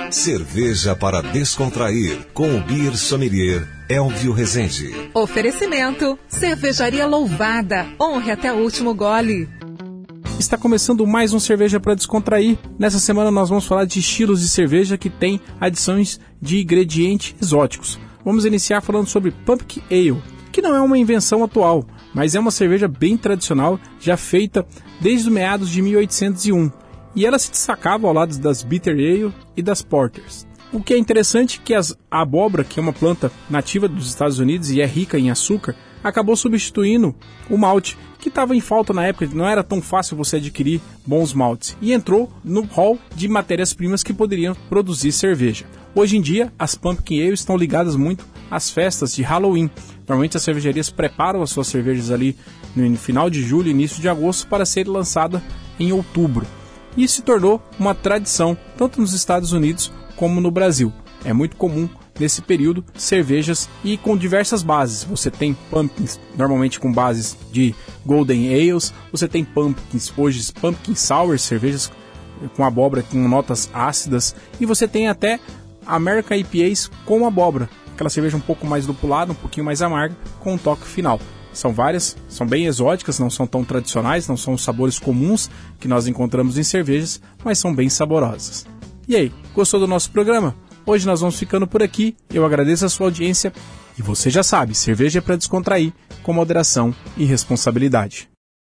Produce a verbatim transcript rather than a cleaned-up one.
Cerveja para descontrair, com o Beer Sommelier Elvio Rezende. Oferecimento, Cervejaria Louvada, honre até o último gole. Está começando mais um Cerveja para Descontrair. Nessa semana nós vamos falar de estilos de cerveja que tem adições de ingredientes exóticos. Vamos iniciar falando sobre Pumpkin Ale, que não é uma invenção atual, mas é uma cerveja bem tradicional, já feita desde os meados de mil oitocentos e um. E ela se destacava ao lado das Bitter Ale e das Porters. O que é interessante é que as, a abóbora, que é uma planta nativa dos Estados Unidos e é rica em açúcar, acabou substituindo o malte, que estava em falta na época, não era tão fácil você adquirir bons maltes, e entrou no hall de matérias-primas que poderiam produzir cerveja. Hoje em dia, as Pumpkin Ale estão ligadas muito às festas de Halloween. Normalmente as cervejarias preparam as suas cervejas ali no final de julho, início de agosto, para ser lançada em outubro. E se tornou uma tradição, tanto nos Estados Unidos como no Brasil. É muito comum nesse período cervejas e com diversas bases. Você tem pumpkins, normalmente com bases de Golden Ales, você tem pumpkins, hoje pumpkin sour, cervejas com abóbora com notas ácidas, e você tem até American I P As com abóbora, aquela cerveja um pouco mais lupulada, um pouquinho mais amarga, com um toque final. São várias, são bem exóticas, não são tão tradicionais, não são os sabores comuns que nós encontramos em cervejas, mas são bem saborosas. E aí, gostou do nosso programa? Hoje nós vamos ficando por aqui, eu agradeço a sua audiência e você já sabe, cerveja é para descontrair, com moderação e responsabilidade.